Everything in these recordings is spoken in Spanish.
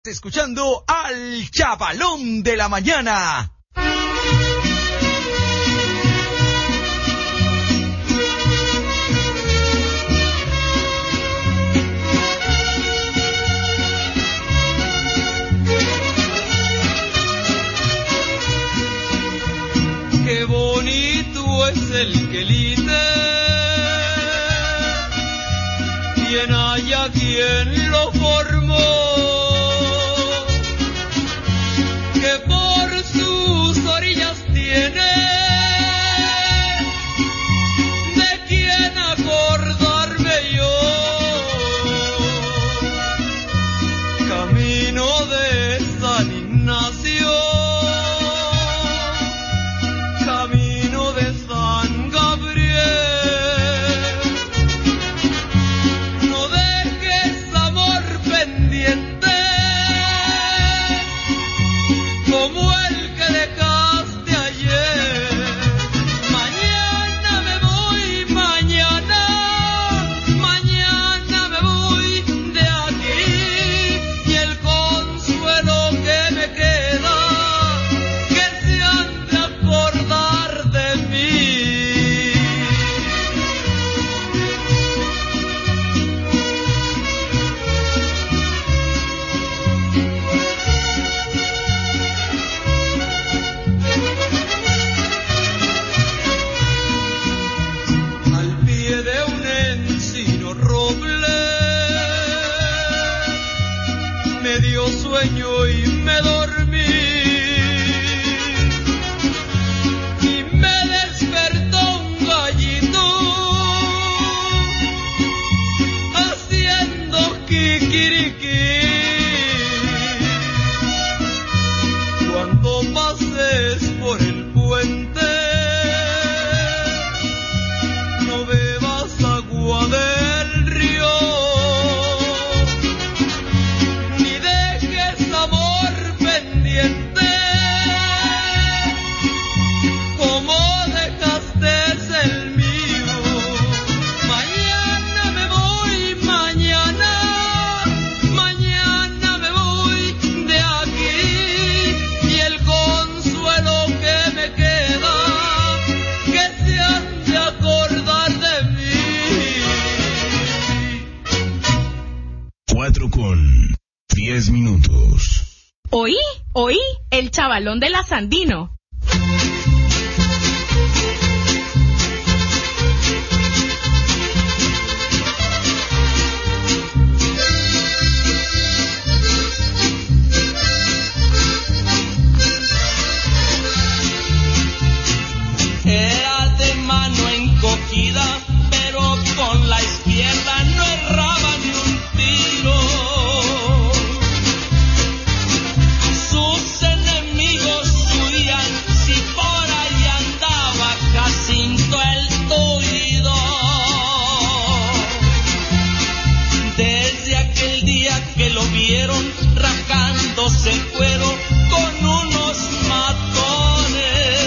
Escuchando al Chavalón de la Mañana. Qué bonito es el quelite, quien haya quien lo formó, que por sus orillas tiene de quien acordarme yo. Camino de San Ignacio, camino de San Gabriel, no dejes amor pendiente como el que dejaste ayer. Mañana me voy, mañana me voy de aquí, y el consuelo que me queda, que se han de acordar de mí. Al pie de un encino roble me dio sueño y me dormí, y me despertó un gallito haciendo kikiriki. Cuando pases por el puente, no bebas agua del río, ni dejes amor pendiente como dejaste el mío. Mañana me voy, mañana me voy de aquí, y el consuelo que me queda, que se han de acordar de mí. 4:10. Oí, el Chavalón de la Sandino. Era de mano encogida, pero con la izquierda no erraba ni un tiro. Sus enemigos huían si por ahí andaba Jacinto el Tuido. Desde aquel día que lo vieron rasgándose el cuero con unos matones,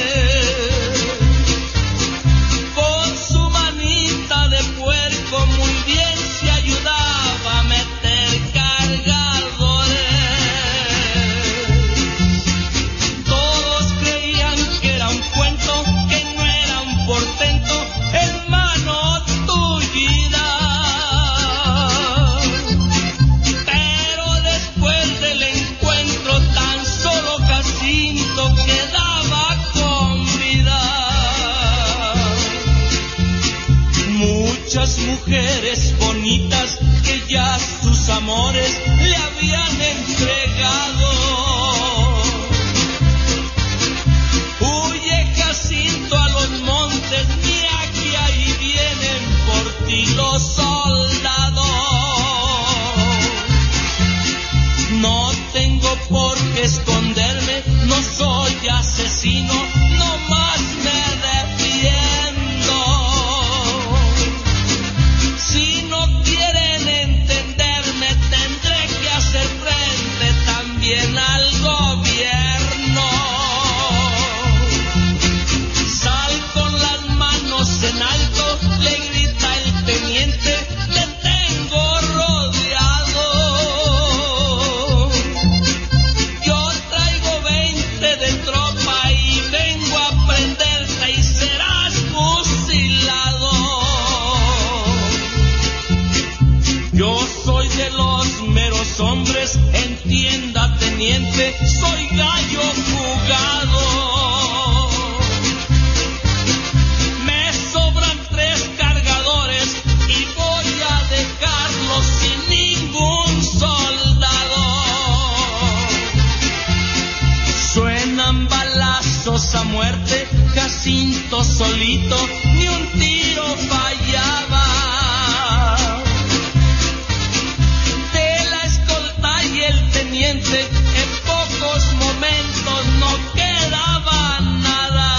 con su manita de puerco muy bien se ayudaba a meter cargadores. Todos creían que era un cuento, que no era un portento, hermano Tullida. Pero después del encuentro tan solo Jacinto quedaba con vida. Muchas mujeres bonitas que ya sus amores le habían entregado. Huye Jacinto a los montes, mira que ahí vienen por ti los soldados. No tengo por qué esconderme, no soy asesino, no más me defiendo. Si no quieren entenderme, tendré que hacer frente también al gobierno. Sal con las manos en alto, le grita el teniente, le tengo rodeado. entienda, teniente, soy gallo jugado. Me sobran 3 cargadores y voy a dejarlos sin ningún soldado. Suenan balazos a muerte, Jacinto solito, ni un tiro fallaba. De la escolta y el teniente, en pocos momentos no quedaba nada.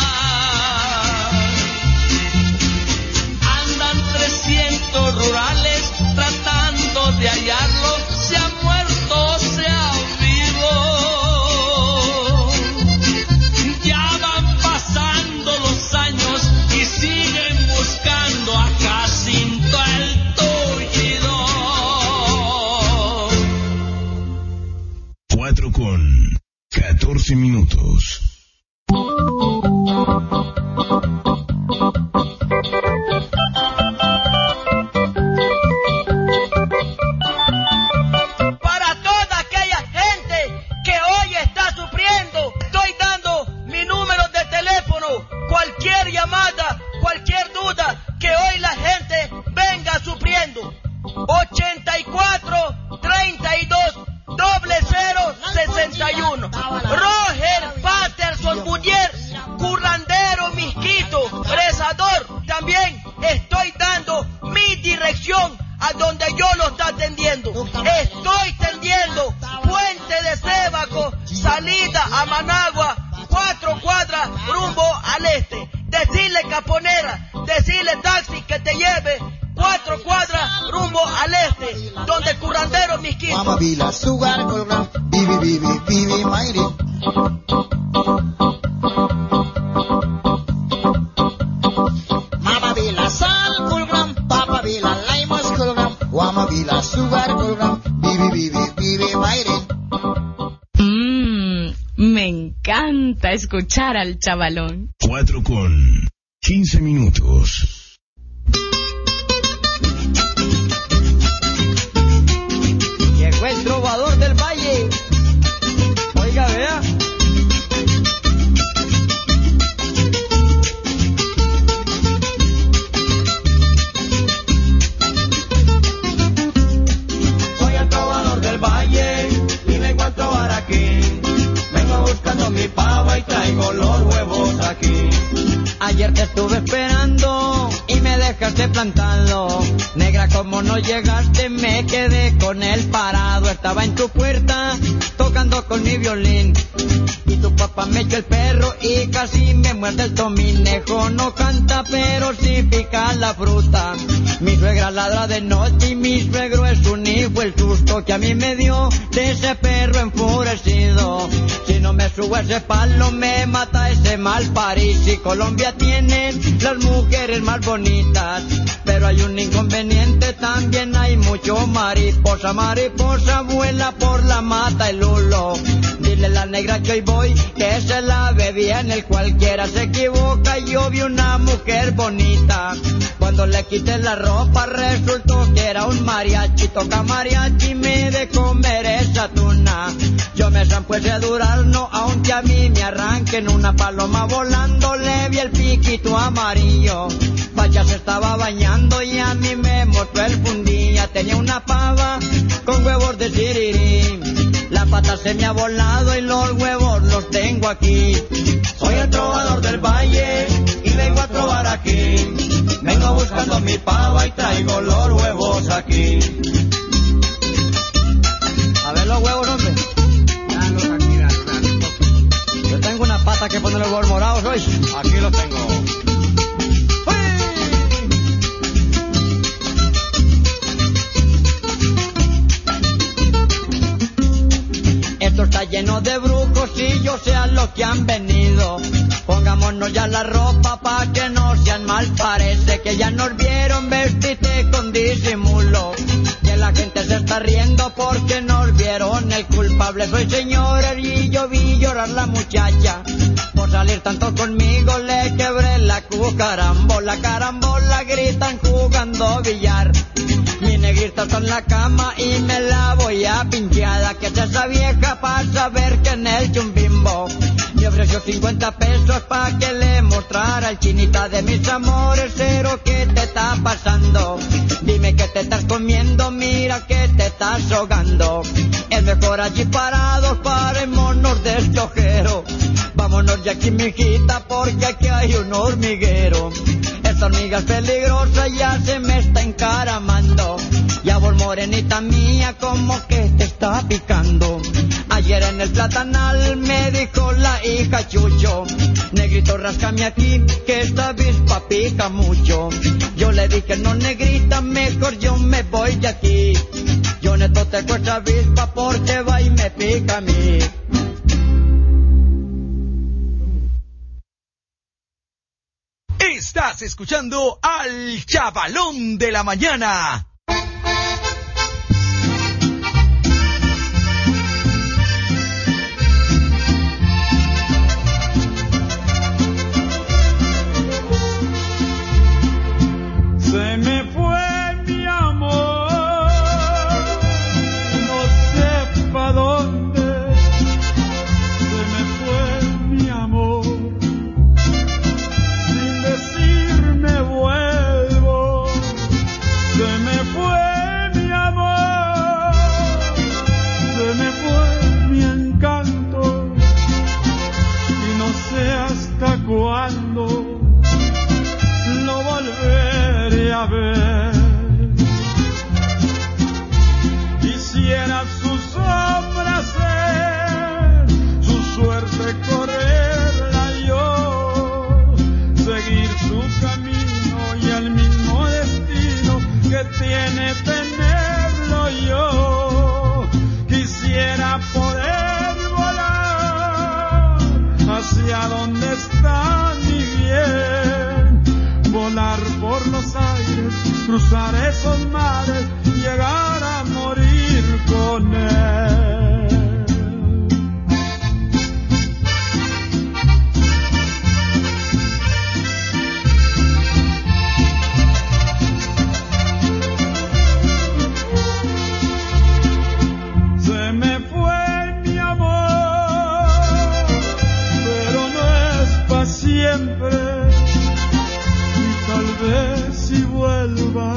Andan 300 rurales tratando de hallarlo, se ha muerto, se ha vivo. Ya van pasando los años y siguen buscando a Jacinto el tullido. 4:14. Para toda aquella gente que hoy está sufriendo, estoy dando mi número de teléfono. Cualquier llamada, cualquier duda, que hoy la gente venga sufriendo. 84 32 00 61. Roger Patterson Bullier, currandero Misquito, fresador. También estoy dando mi dirección a donde yo lo está atendiendo. Estoy tendiendo Puente de Sébaco, salida a Managua, 4 cuadras rumbo al este. Decirle caponera, decirle taxi que te lleve 4 cuadras rumbo al este, donde currandero Misquito. Mama Vila Sugar Colgram, Bibi Mayri. Mama Vila Sal Colgram, Papa Vila Limos Colgram, Mama Vila Sugar Colgram, Bibi Mayri. Me encanta escuchar al chavalón. 4:15. Llegó el trovador del valle. Oiga, vea. Soy el trovador del valle y vengo a trovar aquí. Vengo buscando mi pava y traigo los huevos aquí. Ayer te estuve esperando y me dejaste plantado. Negra, como no llegaste, me quedé con él parado. Estaba en tu puerta tocando con mi violín y tu papá me echó el perro y casi me muerde el tominejo. No canta pero sí pica la fruta. Mi suegra ladra de noche y mi suegro es un hijo. El susto que a mí me dio de ese perro enfurecido. Si no me subo a ese palo me mata ese mal París. Y Colombia tiene las mujeres más bonitas, pero hay un inconveniente, también hay mucho mariposa. Mariposa vuela por la mata el lulo. Dile a la negra que hoy voy, que se la ve bien. El cualquiera se equivoca. Yo vi una mujer bonita. Cuando le quité la ropa resultó que era un mariachi. Toca mariachi y me de comer esa tuna. Yo me zampo ese durazno, aunque a mí me arranquen. Una paloma volando, le vi el piquito amarillo. Pacha se estaba bañando y a mí me mostró el fundilla. Tenía una pava con huevos de sirirí. La pata se me ha volado y los huevos los tengo aquí. Soy el trovador del valle y vengo a trovar aquí. Vengo buscando mi pava y traigo los huevos aquí. A ver los huevos, hombre. Yo tengo una pata que ponerle huevos morados hoy. Aquí los tengo. Esto está lleno de brujos y yo sé a lo que han venido. Pongámonos ya la ropa pa' que no sean mal. Parece que ya nos vieron vestirte con disimulo. Que la gente se está riendo porque nos vieron. El culpable soy señores y yo vi llorar la muchacha. Por salir tanto conmigo le quebré la cucarambola. Carambola gritan jugando billar. Mi negrita está en la cama y me la voy a pinchear. Que es esa vieja para saber que en el chumbimbo me ofreció 50 pesos pa' que le mostrara al chinita de mis amores. Cero, ¿qué te está pasando? Dime que te estás comiendo, mira que te estás ahogando. Es mejor allí parados, parémonos de este ojero. Vámonos de aquí, mijita, porque aquí hay un hormiguero. Esta hormiga es peligrosa, ya se me está encaramando. Ya vos, morenita mía, como que te está picando. Ayer en el platanal me dijo la hija Chucho: negrito, ráscame aquí, que esta avispa pica mucho. Yo le dije: no, negrita, mejor yo me voy de aquí. Yo neto te cuesta avispa porque va y me pica a mí. Estás escuchando al Chavalón de la Mañana. Se me fue mi amor, no sé pa' dónde. Se me fue mi amor, sin decirme vuelvo. Se me fue mi amor, se me fue mi encanto, y no sé hasta cuándo lo volveré a ver. Quisiera su sombra ser, su suerte correrla yo, seguir su camino y el mismo destino que tiene tenerlo yo. Quisiera poder volar hacia donde está mi bien, volar por los aires, cruzar esos mares, llegar a morir con él. Se me fue mi amor, pero no es pa' siempre. Tal vez si vuelva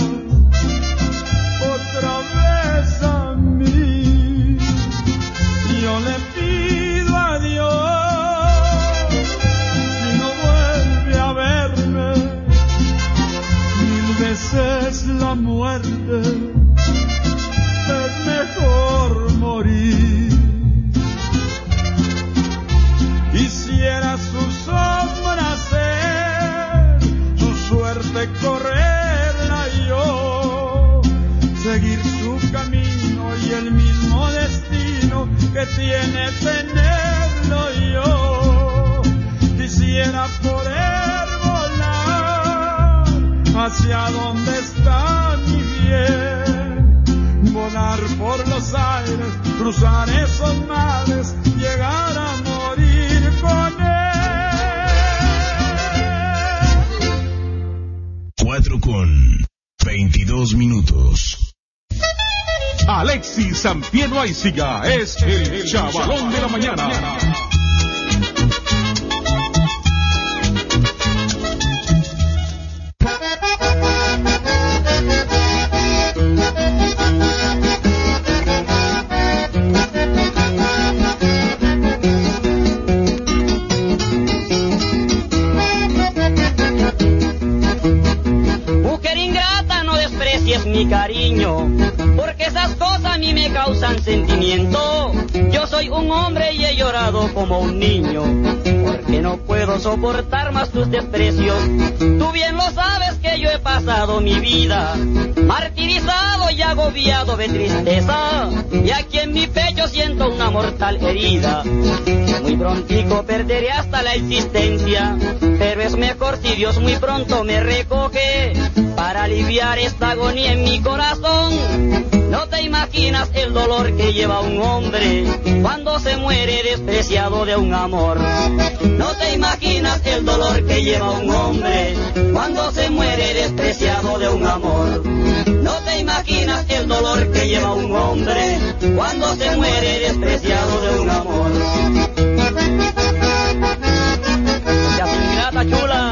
otra vez a mí, yo le pido a Dios, si no vuelve a verme, 1000 veces la muerte, es mejor morir. Quisiera su sombra ser, suerte correrla yo, seguir su camino y el mismo destino que tiene tenerlo yo. Quisiera poder volar hacia donde está mi bien, volar por los aires, cruzar esos mares, llegar a morir con él. 4:22. Alexis Sampiero Aiziga es el Chavalón de la Mañana. Mi cariño, porque esas cosas a mí me causan sentimiento. Yo soy un hombre y he llorado como un niño, porque no puedo soportar más tus desprecios. Tú bien lo sabes que yo he pasado mi vida martirizado y agobiado de tristeza, y aquí en mi pecho siento una mortal herida. Muy prontico perderé hasta la existencia, pero es mejor si Dios muy pronto me recoge para aliviar esta agonía en mi corazón. No te imaginas el dolor que lleva un hombre cuando se muere despreciado de un amor. No te imaginas el dolor que lleva un hombre cuando se muere despreciado de un amor. No te imaginas el dolor que lleva un hombre cuando se muere despreciado de un amor. No seas ingrata, chula.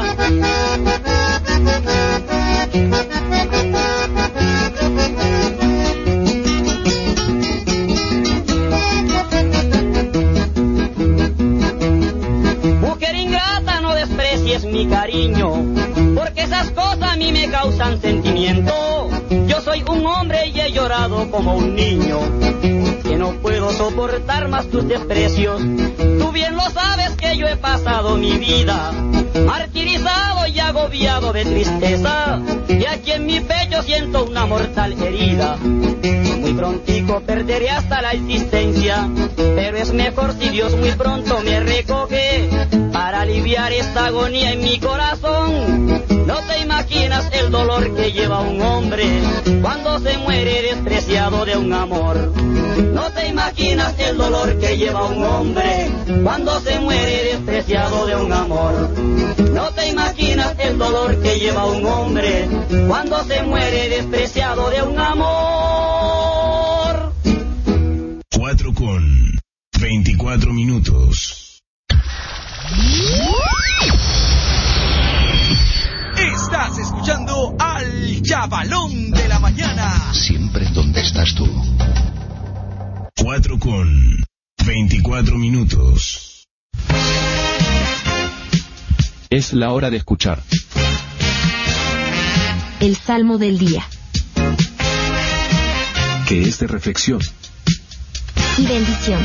Es mi cariño, porque esas cosas a mí me causan sentimiento. Yo soy un hombre y he llorado como un niño, que no puedo soportar más tus desprecios. Tú bien lo sabes que yo he pasado mi vida martirizado y agobiado de tristeza, y aquí en mi pecho siento una mortal herida. Muy prontico perderé hasta la existencia, pero es mejor si Dios muy pronto me recoge para aliviar esta agonía en mi corazón. No te imaginas el dolor que lleva un hombre cuando se muere despreciado de un amor. No te imaginas el dolor que lleva un hombre cuando se muere despreciado de un amor. No te imaginas el dolor que lleva un hombre cuando se muere despreciado de un amor. 4:24. Estás escuchando al Chavalón de la Mañana. Siempre donde estás tú. 4:24. Es la hora de escuchar el Salmo del Día, que es de reflexión y bendición.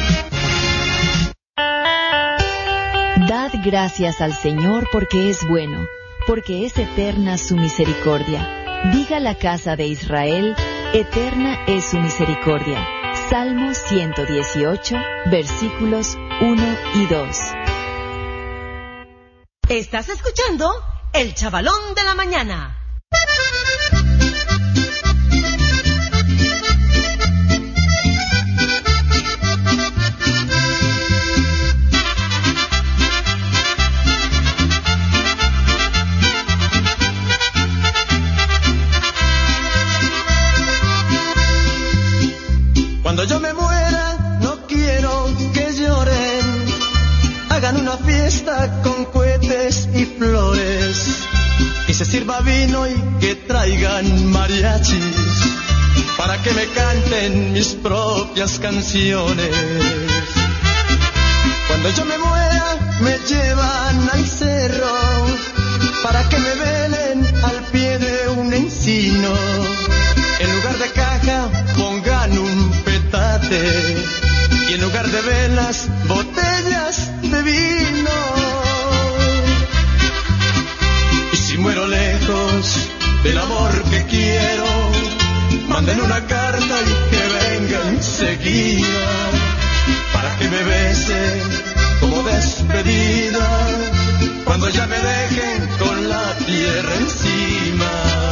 Dad gracias al Señor porque es bueno, porque es eterna su misericordia. Diga la casa de Israel, eterna es su misericordia. Salmo 118, versículos 1 y 2. Estás escuchando El Chavalón de la Mañana. Cuando yo me muera, no quiero que lloren. Hagan una fiesta con cohetes y flores. Que se sirva vino y que traigan mariachis para que me canten mis propias canciones. Cuando yo me muera, me llevan al cerro para que me velen al pie de un encino. En lugar de caja, pongan un petate y en lugar de velas, botellas de vino. Y si muero lejos del amor que quiero, manden una carta y que venga enseguida para que me besen como despedida cuando ya me dejen con la tierra encima.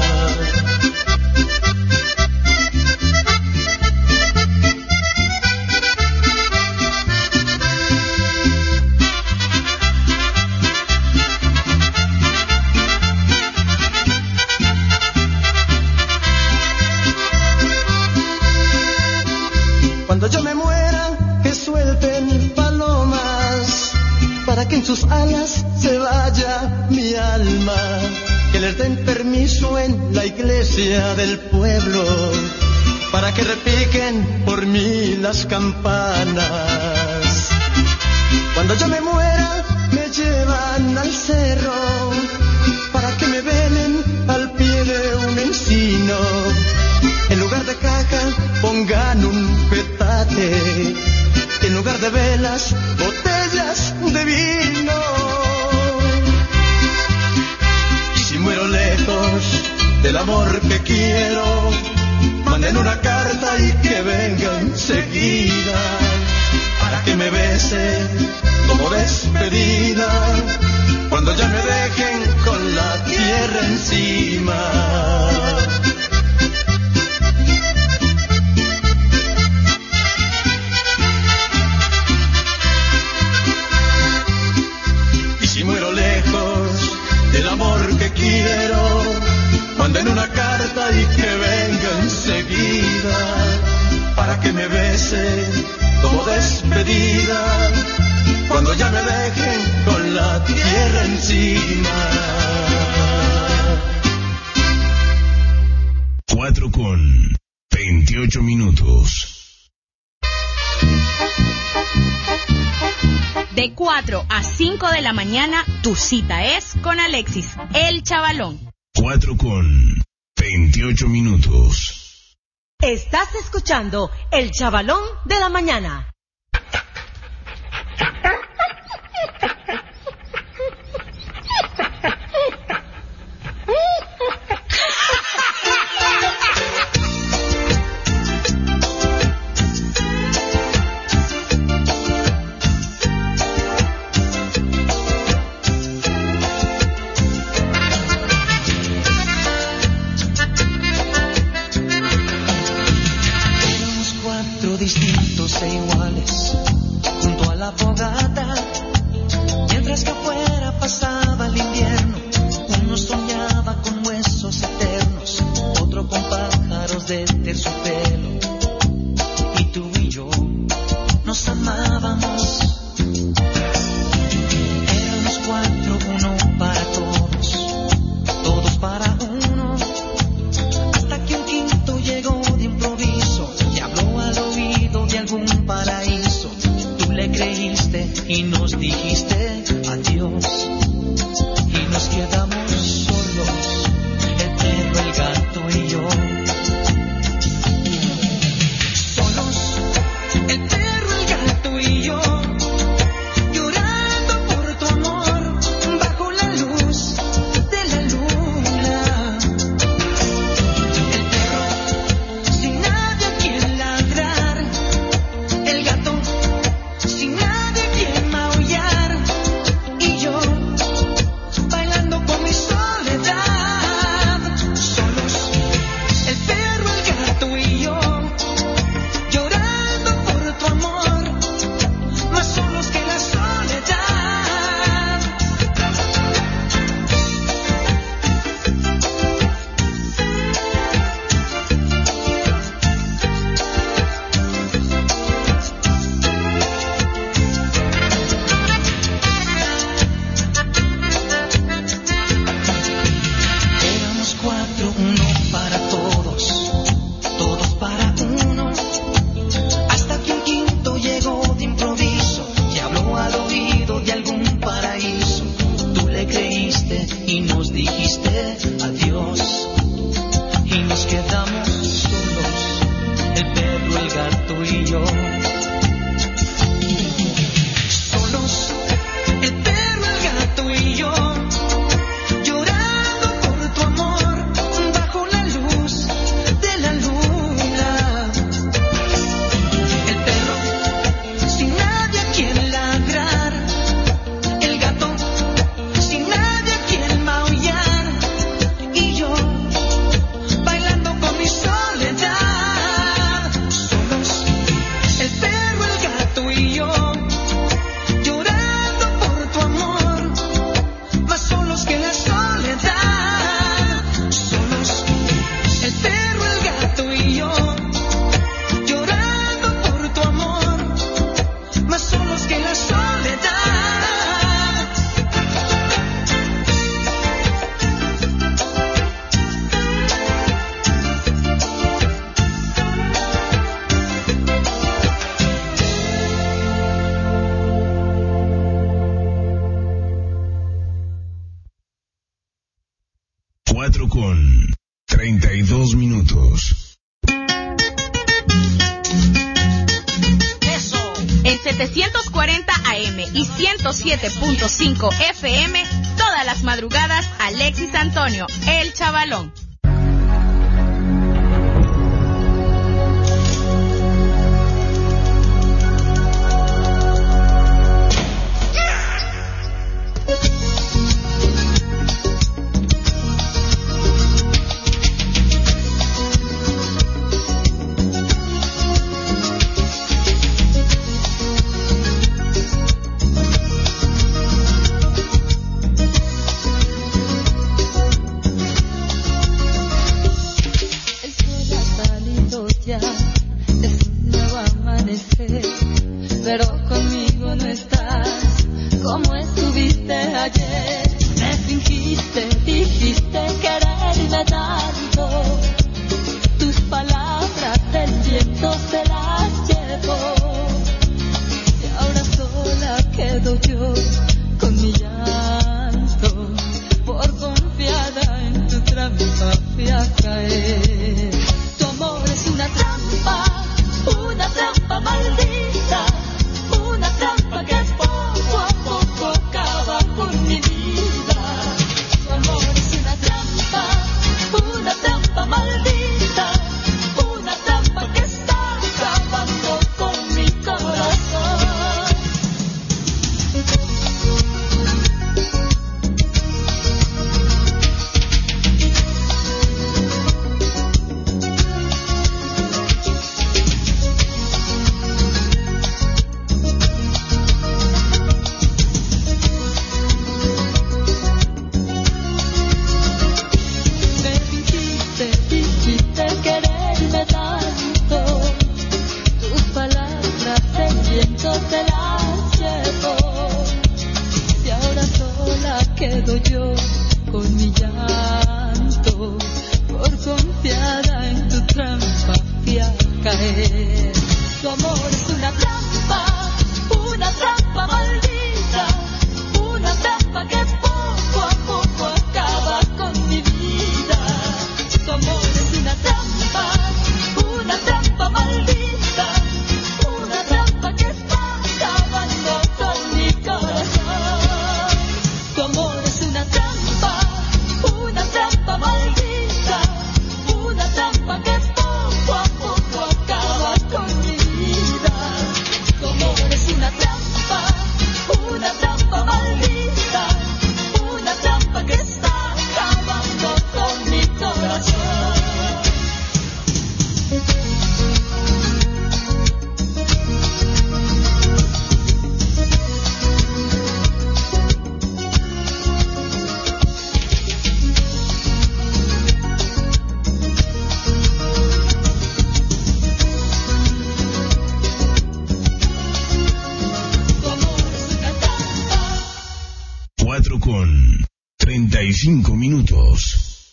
Cuando yo me muera, que suelten palomas, para que en sus alas se vaya mi alma, que les den permiso en la iglesia del pueblo, para que repiquen por mí las campanas. Cuando yo me muera, me llevan al cerro, para que me velen al pie de un encino. En lugar de caja, pongan un petate. En lugar de velas, botellas de vino. Y si muero lejos del amor que quiero, manden una carta y que venga enseguida para que me besen como despedida cuando ya me dejen con la tierra encima. despedida, cuando ya me dejen con la tierra encima. 4:28. De 4 a 5 de la mañana, tu cita es con Alexis, el Chavalón. 4:28. Estás escuchando el Chavalón de la mañana. Distintos e iguales, junto a la fogata, mientras que afuera pasaba el invierno. Uno soñaba con huesos eternos, otro con pájaros de terciopelo. Y tú y yo nos amábamos. Éramos 4, uno para todos, todos para uno, hasta que un quinto llegó de improviso y habló al oído de algún paraíso. Tú le creíste y nos dijiste adiós, y nos quedamos solos, el perro, el gato y yo. Solos, el perro, el gato y yo, llorando por tu amor, bajo la luz de la luna. El perro, sin nadie a quien ladrar, el gato, sin nadie a quien maullar, y yo, bailando con mi soledad. Solos, el perro, el gato y yo, llorando por tu amor, más solos que la soledad. Éramos 4, uno para todos, todos para uno, hasta que un quinto llegó de improviso y habló al oído de algún paraíso. Tú le creíste y nos dijiste adiós, y nos quedamos solos, el perro, el gato y yo. Solos, el perro, el gato y yo, llorando por tu amor, bajo la luz de la luna. El perro, sin nadie a quien ladrar, el gato, sin nadie a quien maullar, y yo, bailando con mi soledad. Solos, el perro, el gato y yo, llorando por tu amor, más solos que la soledad. Solos, el perro, el gato y yo, llorando por tu amor, más solos que la soledad. Cuatro con 32 minutos. En 740 AM y 107.5 FM, todas las madrugadas, Alexis Antonio, el Chavalón. pierdo yo con mi llanto, por confiada en tu trampa fui a caer. Tu amor es una trampa maldita, una trampa que poco a poco acaba con mi vida. Tu amor es una trampa maldita, una trampa que está acabando con mi corazón. Tu amor es una trampa maldita, una trampa que poco a poco acaba con mi vida. Tu amor es una trampa maldita, una trampa que está acabando con mi corazón. Con 35 minutos.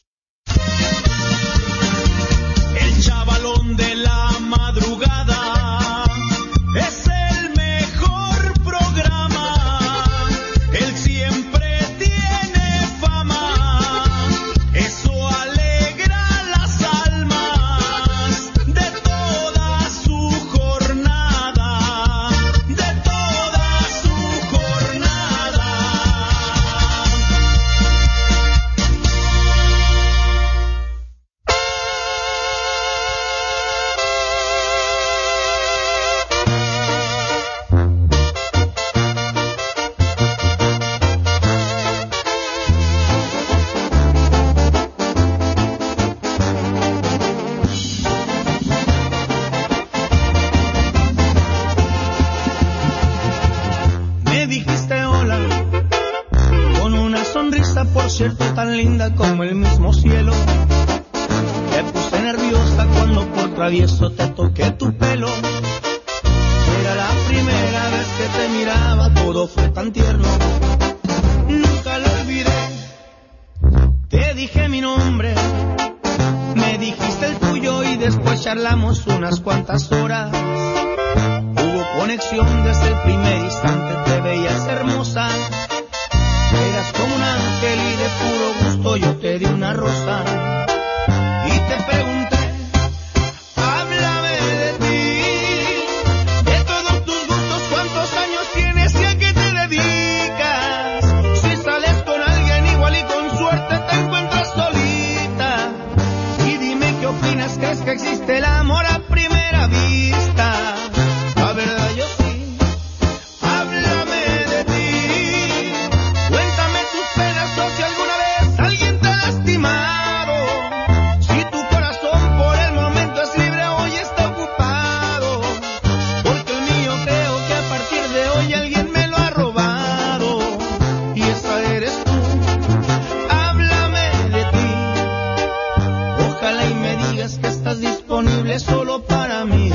El chavalón de la madrugada es el mejor programa. Él siempre tiene fama. Eso alegra las almas de toda su jornada. De toda su jornada. Por cierto, tan linda como el mismo cielo. Te puse nerviosa cuando por travieso te toqué tu pelo. Era la primera vez que te miraba, todo fue tan tierno. Nunca lo olvidé. Te dije mi nombre, me dijiste el tuyo y después charlamos unas cuantas horas. Hubo conexión desde el primer instante, te veías hermosa. Eras como un ángel y de puro gusto yo te di una rosa. Y te pregunté, háblame de ti, de todos tus gustos, cuántos años tienes y a qué te dedicas. Si sales con alguien igual y con suerte te encuentras solita. Y dime qué opinas, ¿crees que existe el amor a primera vista? La verdad yo sí. Solo para mí.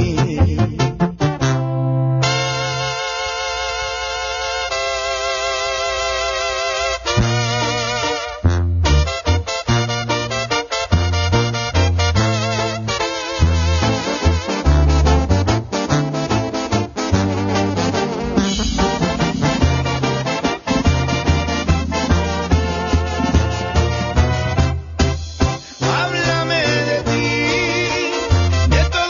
Háblame de ti, de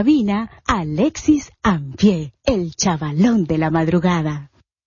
cabina, Alexis Ampié, el chavalón de la madrugada.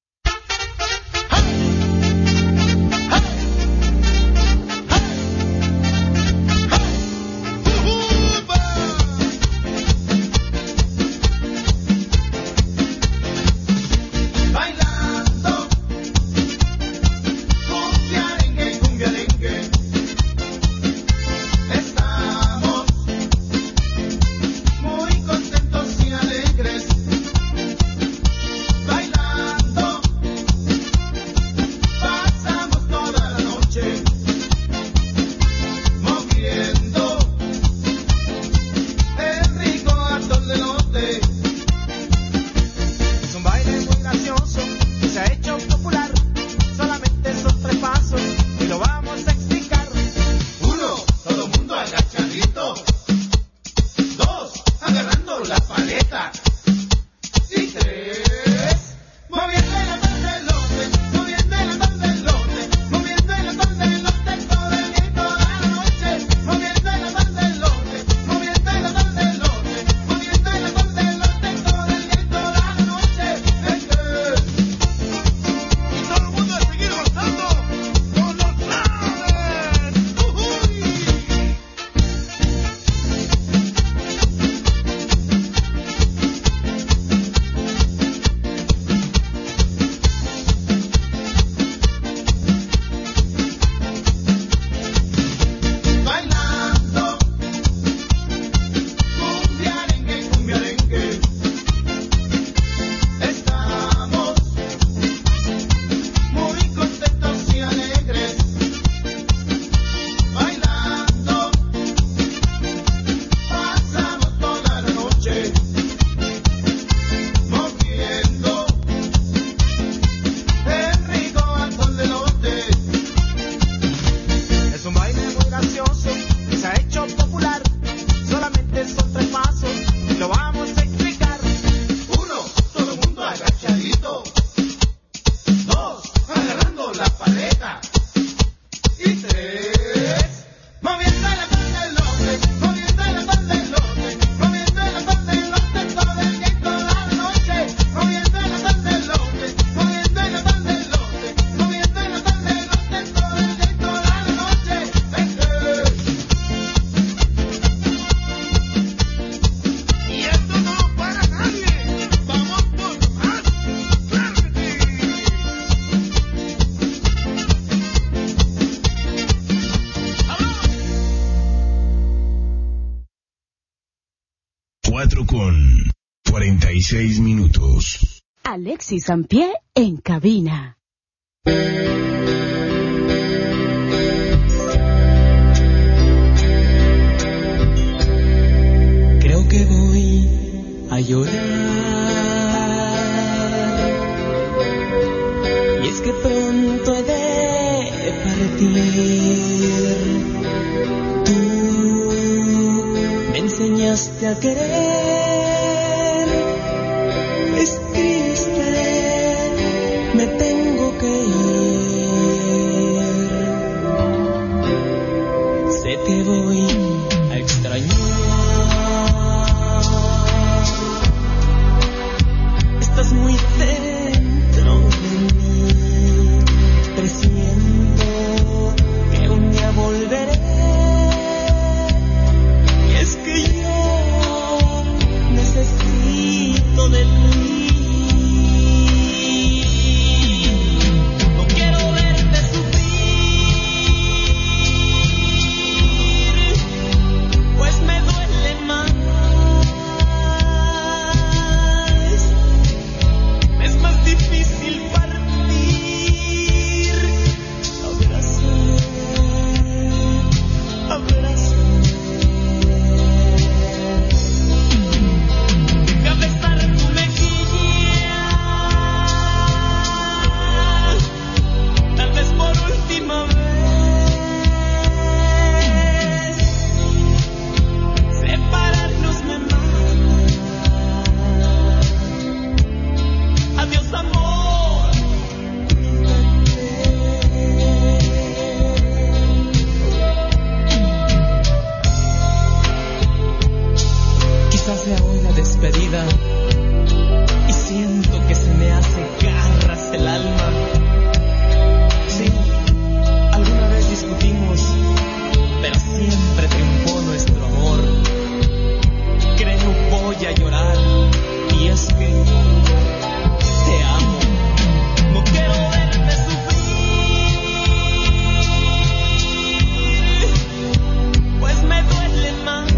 Con 46 minutos. Alexis Ampié en cabina. Creo que voy a llorar, y es que pronto he de partir. Tú me enseñaste a querer. Es triste, me tengo que ir. Sé que voy a extrañar. Estás muy dentro de mí. Presiento que un día volveré. Y es que yo necesito siento que se me hace garras el alma. Sí, alguna vez discutimos, pero siempre triunfó nuestro amor. Creo voy a llorar, y es que te amo. No quiero verte sufrir, pues me duele más.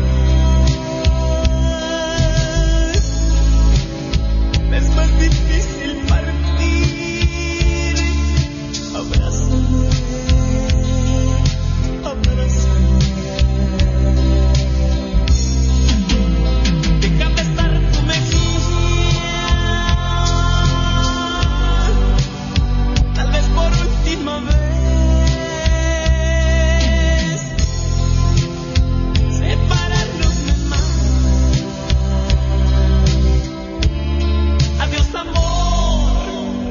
Es más difícil partir. Abrázame, abrázame. Déjame estar en tu mejilla, tal vez por última vez. Separarnos no es más. Adiós, amor.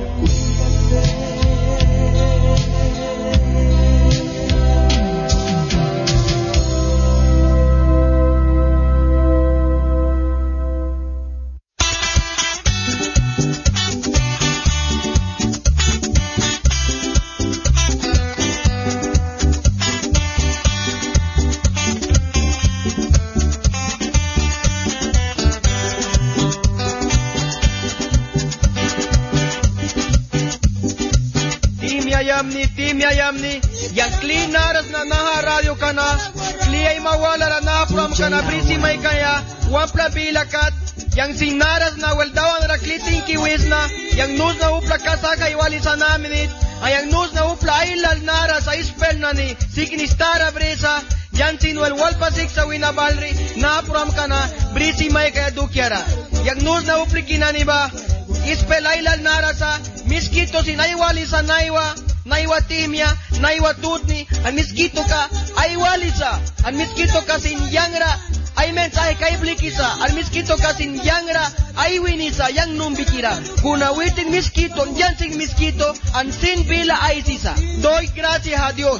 Timia yamni yang clean naras na naha radio kana liay mawala na na from kana brisi may kaya wapla bilakat yang sin naras na weldawan ra kliting kiwisna yang nus na upla kasaka iwali sa naminit ayang nus na upla ilal naras ay spell na ni signistara brisa yang sin wel walpa sik sa winabalri na from kana brisi may kaya dukyara yang nus na upli kinani ba ispel ilal narasa miskito sinaiwali sa naiwa timia, naiwa tutni, al miskito ka, ay walisa, al miskito ka sin yangra, ay mensaje kay blikisa, al miskito ka sin yangra, ay winisa, yang numbikira, kunawitin miskito, yan sin miskito, an sin bila ay sisa. Doy gracias a Dios,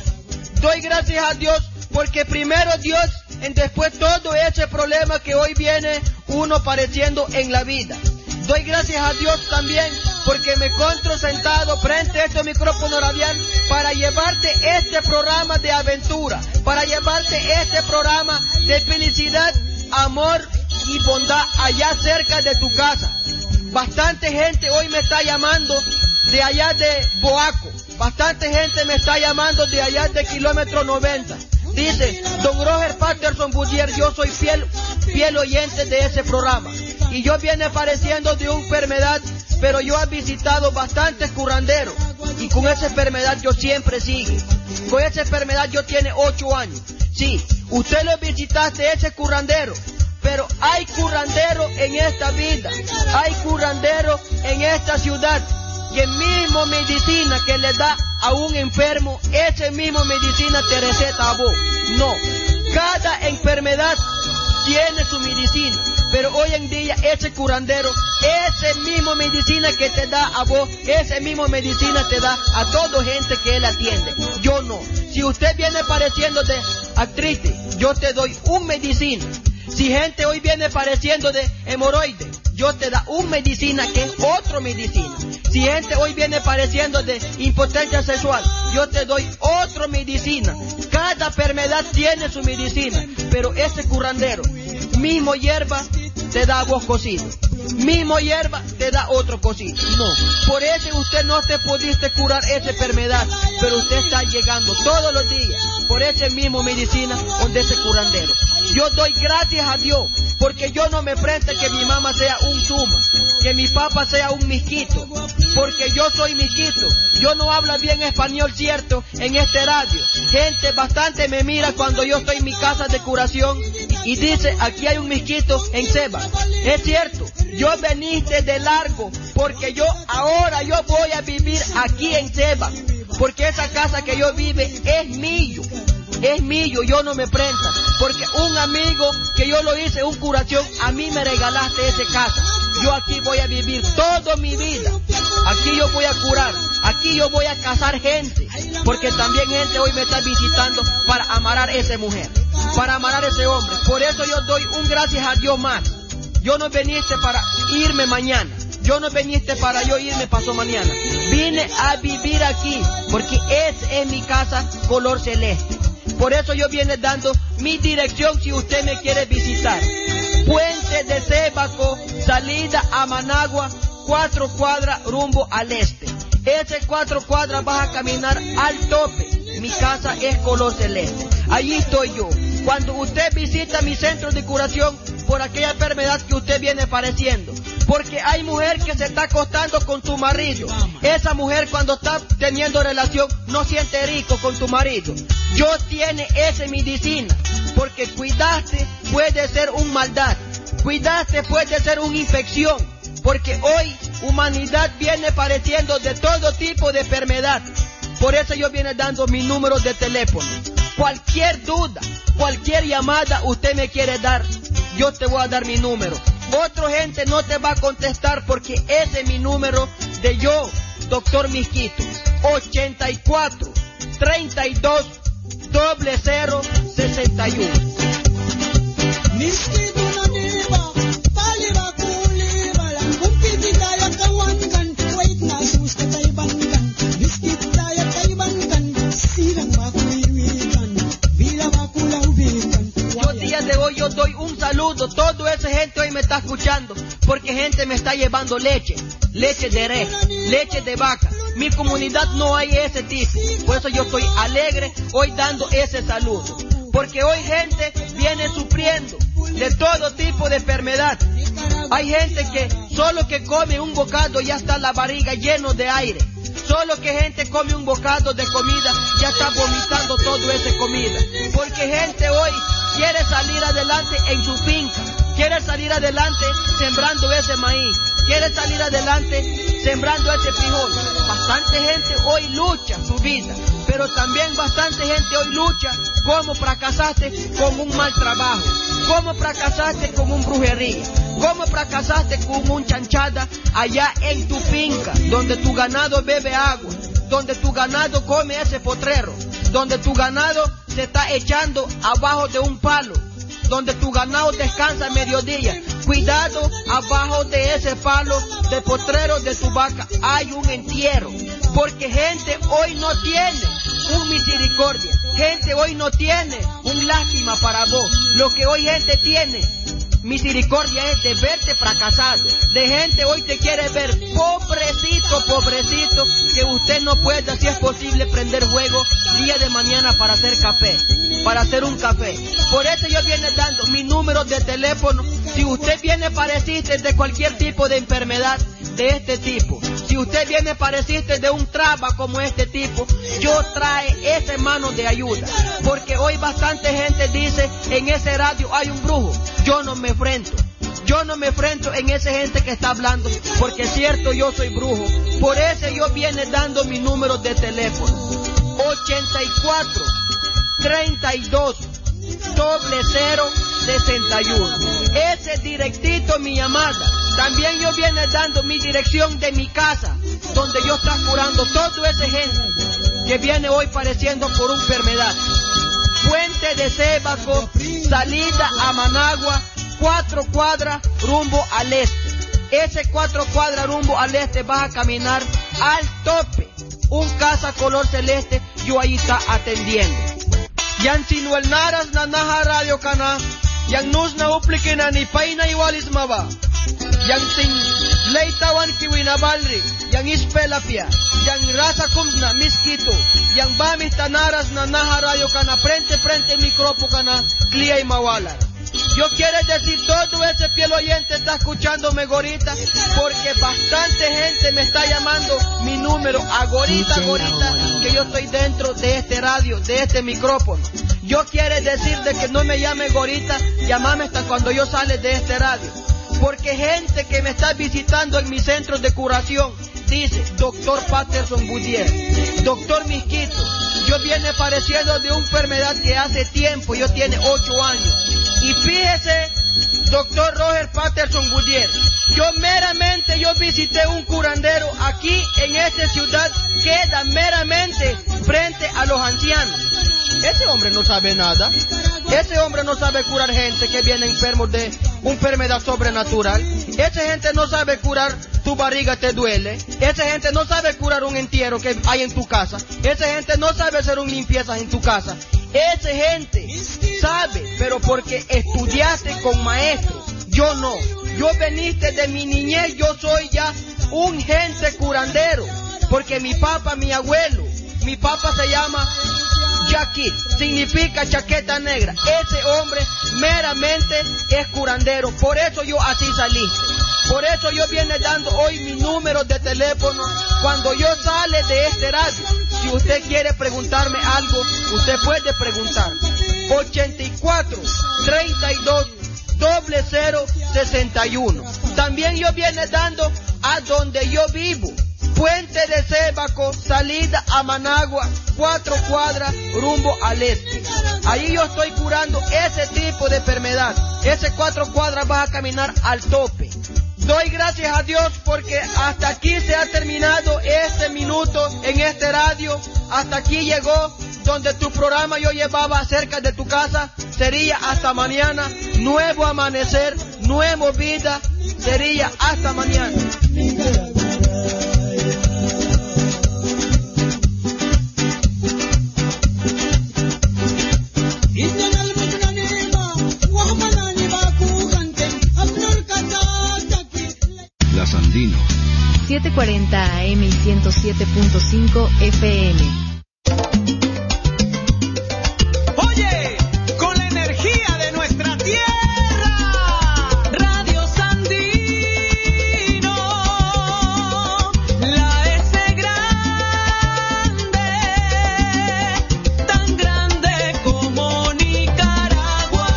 porque primero Dios, y después todo ese problema que hoy viene uno padeciendo en la vida. Doy gracias a Dios también porque me encuentro sentado frente a este micrófono radial para llevarte este programa de aventura, para llevarte este programa de felicidad, amor y bondad allá cerca de tu casa. Bastante gente hoy me está llamando de allá de Boaco, bastante gente me está llamando de allá de kilómetro 90. Dice, don Roger Patterson Gutiérrez, yo soy fiel oyente de ese programa. Y yo viene padeciendo de una enfermedad, pero yo he visitado bastantes curanderos. Y con esa enfermedad yo siempre sigo. Con esa enfermedad yo tiene 8 años. Sí, usted lo visitaste, ese curandero. Pero hay curandero en esta vida. Hay curandero en esta ciudad. Que mismo medicina que le da a un enfermo, esa misma medicina te receta a vos. No, cada enfermedad tiene su medicina, pero hoy en día ese curandero, esa misma medicina que te da a vos, esa misma medicina te da a toda gente que él atiende. Yo no. Si usted viene padeciendo de artritis, yo te doy un medicina. Si gente hoy viene padeciendo de hemorroides, yo te da un medicina que es otro medicina. Si gente hoy viene padeciendo de impotencia sexual, yo te doy otro medicina. Cada enfermedad tiene su medicina, pero ese curandero, mismo hierba, te da a vos cocido. Mismo hierba, te da otro cocido. No, por eso usted no te pudiste curar esa enfermedad, pero usted está llegando todos los días por ese mismo medicina donde ese curandero. Yo doy gracias a Dios, porque yo no me frente que mi mamá sea un suma, que mi papá sea un misquito, porque yo soy misquito. Yo no hablo bien español, cierto, en este radio. Gente bastante me mira cuando yo estoy en mi casa de curación y dice, aquí hay un misquito en Seba. Es cierto, yo veniste de largo, porque ahora yo voy a vivir aquí en Seba, porque esa casa que yo vive es mío. Es mío, yo no me prenda, porque un amigo que yo lo hice, un curación, a mí me regalaste esa casa. Yo aquí voy a vivir toda mi vida, aquí yo voy a curar, aquí yo voy a casar gente, porque también gente hoy me está visitando para amarar a esa mujer, para amarar a ese hombre. Por eso yo doy un gracias a Dios más. Yo no viniste para irme mañana, Yo no viniste para yo irme pasó mañana. Vine a vivir aquí porque es mi casa color celeste. Por eso yo viene dando mi dirección si usted me quiere visitar. Puente de Cebaco, salida a Managua, 4 cuadras rumbo al este. Ese 4 cuadras vas a caminar al tope. Mi casa es color celeste. Allí estoy yo. Cuando usted visita mi centro de curación por aquella enfermedad que usted viene padeciendo. Porque hay mujer que se está acostando con tu marido. Esa mujer cuando está teniendo relación no siente rico con tu marido. Yo tiene esa medicina. Porque cuidaste puede ser un maldad. Cuidaste puede ser una infección. Porque hoy humanidad viene padeciendo de todo tipo de enfermedad. Por eso yo viene dando mi número de teléfono. Cualquier duda, cualquier llamada usted me quiere dar, yo te voy a dar mi número. Otra gente no te va a contestar porque ese es mi número de yo, Doctor Misquito. 84 32 00 61. Yo doy un saludo, toda esa gente hoy me está escuchando, porque gente me está llevando leche de res, leche de vaca. Mi comunidad no hay ese tipo, por eso yo estoy alegre hoy dando ese saludo, porque hoy gente viene sufriendo de todo tipo de enfermedad. Hay gente que solo que come un bocado ya está la barriga lleno de aire. Solo que gente come un bocado de comida, ya está vomitando toda esa comida. Porque gente hoy quiere salir adelante en su finca, quiere salir adelante sembrando ese maíz, quiere salir adelante sembrando ese frijol. Bastante gente hoy lucha su vida, pero también bastante gente hoy lucha como fracasaste con un mal trabajo, como fracasaste con un brujería, como fracasaste con un chanchada allá en tu finca, donde tu ganado bebe agua, donde tu ganado come ese potrero, donde tu ganado se está echando abajo de un palo, donde tu ganado descansa a mediodía. Cuidado, abajo de ese palo de potrero de tu vaca hay un entierro, porque gente hoy no tiene un misericordia, gente hoy no tiene un lástima para vos. Lo que hoy gente tiene misericordia es de verte fracasado, de gente hoy te quiere ver pobrecito, pobrecito, que usted no puede, si es posible, prender fuego día de mañana para hacer café, para hacer un café. Por eso yo viene dando mi número de teléfono. Si usted viene padeciste de cualquier tipo de enfermedad de este tipo, si usted viene padeciste de un traba como este tipo, yo trae esa mano de ayuda, porque hoy bastante gente dice en ese radio hay un brujo. Yo no me enfrento en esa gente que está hablando, porque es cierto, yo soy brujo. Por eso yo viene dando mi número de teléfono. 84 32 00 61. Ese directito mi llamada. También yo viene dando mi dirección de mi casa, donde yo estoy curando toda esa gente que viene hoy padeciendo por una enfermedad. Puente de Cebaco, salida a Managua, 4 cuadras rumbo al este. Ese 4 cuadras rumbo al este vas a caminar al tope. Un casa color celeste, yo ahí está atendiendo. Yan sinuel naras na naha radio kana, yang nus na uplikina ni paina iwalis maba. Yang ting leitawan kiwina balri, yang ispelapia, yang rasa kumsna miskito, yang bamis tanaras na naha radio kana, frente micropo kana, clia y mawala. Yo quiero decir, todo ese fiel oyente está escuchándome gorita, porque bastante gente me está llamando mi número agorita, que yo estoy dentro de este radio, de este micrófono. Yo quiero decir de que no me llame gorita, llámame hasta cuando yo sale de este radio. Porque gente que me está visitando en mi centro de curación dice, Doctor Patterson Boudier, Doctor Misquito, yo viene padeciendo de una enfermedad que hace tiempo, yo tiene 8 años. Y fíjese, Doctor Roger Patterson Boudier, yo visité un curandero aquí en esta ciudad, queda meramente frente a los ancianos. ese hombre no sabe nada. Ese hombre no sabe curar gente que viene enfermo de una enfermedad sobrenatural. Esa gente no sabe curar tu barriga te duele. Esa gente no sabe curar un entierro que hay en tu casa. Esa gente no sabe hacer una limpieza en tu casa. Esa gente sabe, pero porque estudiaste con maestros. Yo no. Yo veniste de mi niñez, yo soy ya un gente curandero. Porque mi papá, mi abuelo, mi papá se llama Yaquit, significa chaqueta negra. Ese hombre meramente es curandero. Por eso yo así saliste. Por eso yo viene dando hoy mi número de teléfono cuando yo sale de este radio. Si usted quiere preguntarme algo, usted puede preguntar. 84 32 00 61. También yo viene dando a donde yo vivo. Puente de Cebaco, salida a Managua, 4 cuadras rumbo al este. Ahí yo estoy curando ese tipo de enfermedad. Ese 4 cuadras vas a caminar al tope. Doy gracias a Dios porque hasta aquí se ha terminado este minuto en este radio. Hasta aquí llegó donde tu programa yo llevaba cerca de tu casa. Sería hasta mañana. Nuevo amanecer, nueva vida. Sería hasta mañana. Las Andino. 740 AM y 107.5 FM. Oye, con la energía de nuestra tierra, Radio Sandino, la S grande, tan grande como Nicaragua.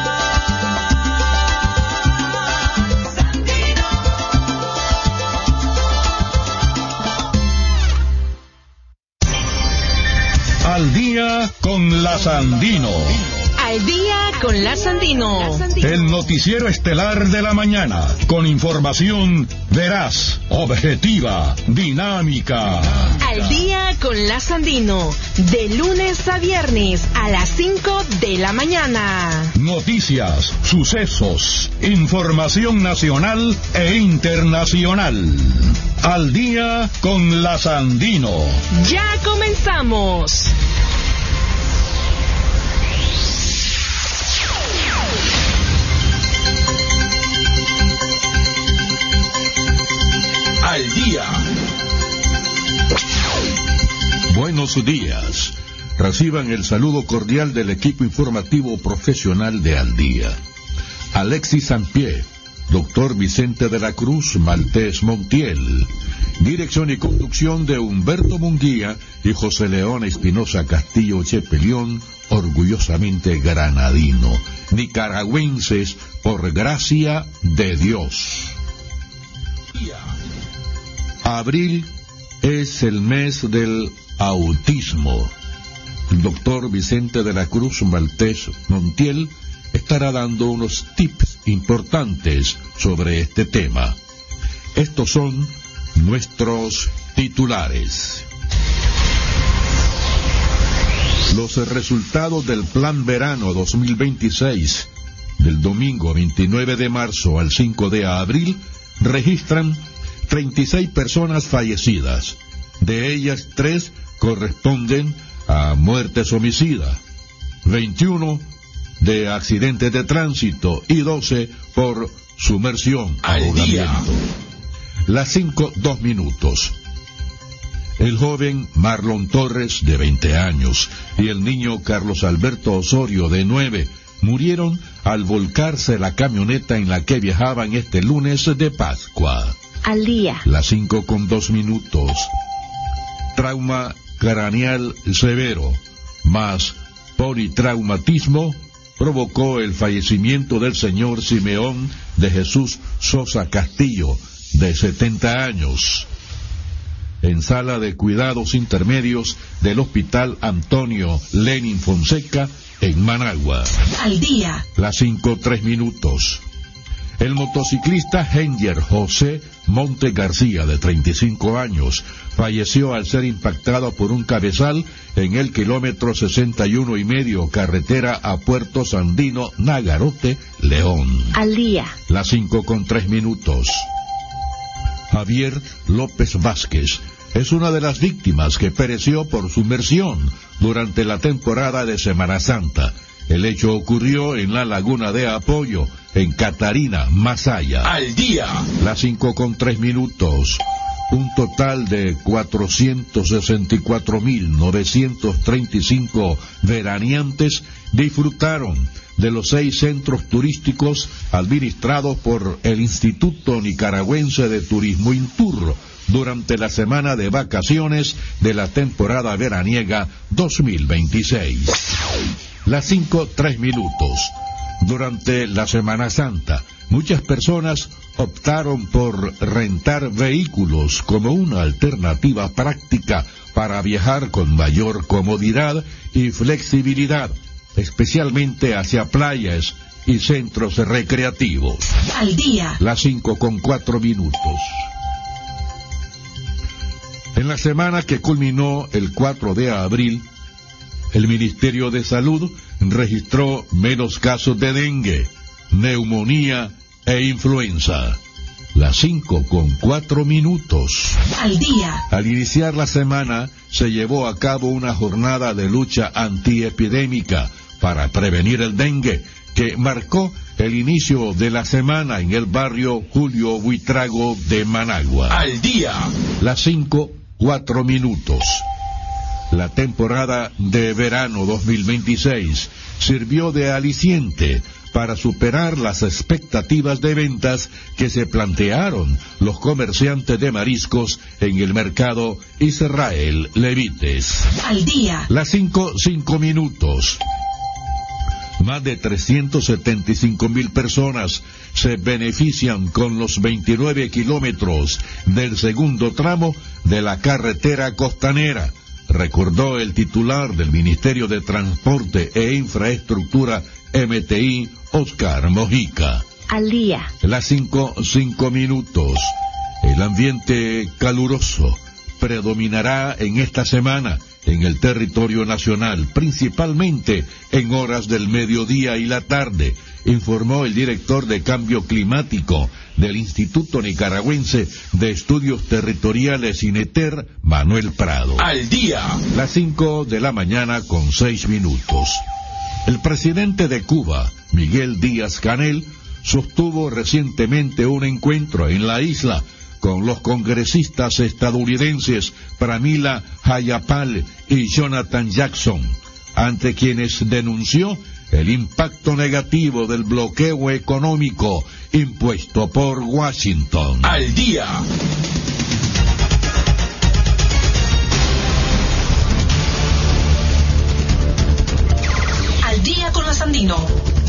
Sandino. Al día con la Sandino. Al día con la Sandino. El noticiero estelar de la mañana, con información veraz, objetiva, dinámica. Al día con la Sandino. De lunes a viernes a las 5 de la mañana. Noticias, sucesos, información nacional e internacional. Al día con la Sandino. Ya comenzamos. Al día. Buenos días. Reciban el saludo cordial del equipo informativo profesional de Al Día. Alexis Sampié, Dr. Vicente de la Cruz Maltés Montiel. Dirección y conducción de Humberto Munguía y José León Espinosa Castillo Chepelión, orgullosamente granadino. Nicaragüenses por gracia de Dios. Abril es el mes del autismo. El doctor Vicente de la Cruz Maltés Montiel estará dando unos tips importantes sobre este tema. Estos son nuestros titulares. Los resultados del Plan Verano 2026 del domingo 29 de marzo al 5 de abril registran 36 personas fallecidas. De ellas, 3 corresponden a muertes homicidas, 21 de accidentes de tránsito y 12 por sumersión. Al día. Las 5:02. El joven Marlon Torres, de 20 años, y el niño Carlos Alberto Osorio, de 9, murieron al volcarse la camioneta en la que viajaban este lunes de Pascua. Al día. Las 5:02. Trauma craneal severo más politraumatismo provocó el fallecimiento del señor Simeón de Jesús Sosa Castillo, de 70 años, en sala de cuidados intermedios del Hospital Antonio Lenin Fonseca, en Managua. Al día. Las 5:03. El motociclista Henger José Monte García, de 35 años, falleció al ser impactado por un cabezal en el kilómetro 61,5, carretera a Puerto Sandino, Nagarote, León. Al día. Las 5:03. Javier López Vázquez es una de las víctimas que pereció por sumersión durante la temporada de Semana Santa. El hecho ocurrió en la laguna de Apoyo, en Catarina, Masaya. Al día. Las 5:03. Un total de 464.935 veraneantes disfrutaron de los 6 centros turísticos administrados por el Instituto Nicaragüense de Turismo Intur durante la semana de vacaciones de la temporada veraniega 2026. Las 5:03. Durante la Semana Santa, muchas personas optaron por rentar vehículos como una alternativa práctica para viajar con mayor comodidad y flexibilidad, especialmente hacia playas y centros recreativos. Al día. Las 5:04. En la semana que culminó el 4 de abril, el Ministerio de Salud registró menos casos de dengue, neumonía e influenza. Las 5:04. Al día. Al iniciar la semana, se llevó a cabo una jornada de lucha antiepidémica para prevenir el dengue, que marcó el inicio de la semana en el barrio Julio Buitrago de Managua. Al día. Las 5:04. La temporada de verano 2026 sirvió de aliciente para superar las expectativas de ventas que se plantearon los comerciantes de mariscos en el mercado Israel Levites. Al día. Las 5:05. Más de 375.000 personas se benefician con los 29 kilómetros del segundo tramo de la carretera costanera, recordó el titular del Ministerio de Transporte e Infraestructura MTI, Oscar Mojica. Al día. Las 5:05. El ambiente caluroso predominará en esta semana en el territorio nacional, principalmente en horas del mediodía y la tarde, informó el director de Cambio Climático del Instituto Nicaragüense de Estudios Territoriales INETER, Manuel Prado. Al día. Las 5:06. El presidente de Cuba, Miguel Díaz-Canel, sostuvo recientemente un encuentro en la isla con los congresistas estadounidenses Pramila Jayapal y Jonathan Jackson, ante quienes denunció el impacto negativo del bloqueo económico impuesto por Washington. Al día. Al día con los Andino.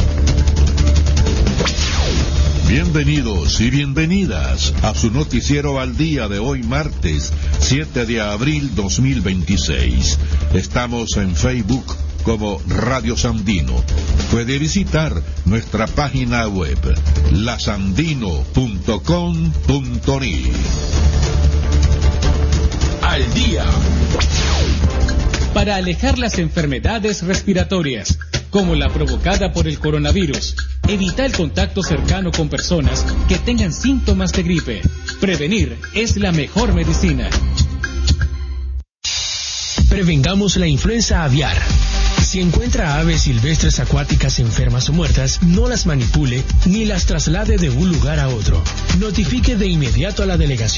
Bienvenidos y bienvenidas a su noticiero al día de hoy, martes 7 de abril 2026. Estamos en Facebook como Radio Sandino. Puede visitar nuestra página web lasandino.com.ni. Al día. Para alejar las enfermedades respiratorias, como la provocada por el coronavirus, evita el contacto cercano con personas que tengan síntomas de gripe. Prevenir es la mejor medicina. Prevengamos la influenza aviar. Si encuentra aves silvestres acuáticas enfermas o muertas, no las manipule ni las traslade de un lugar a otro. Notifique de inmediato a la delegación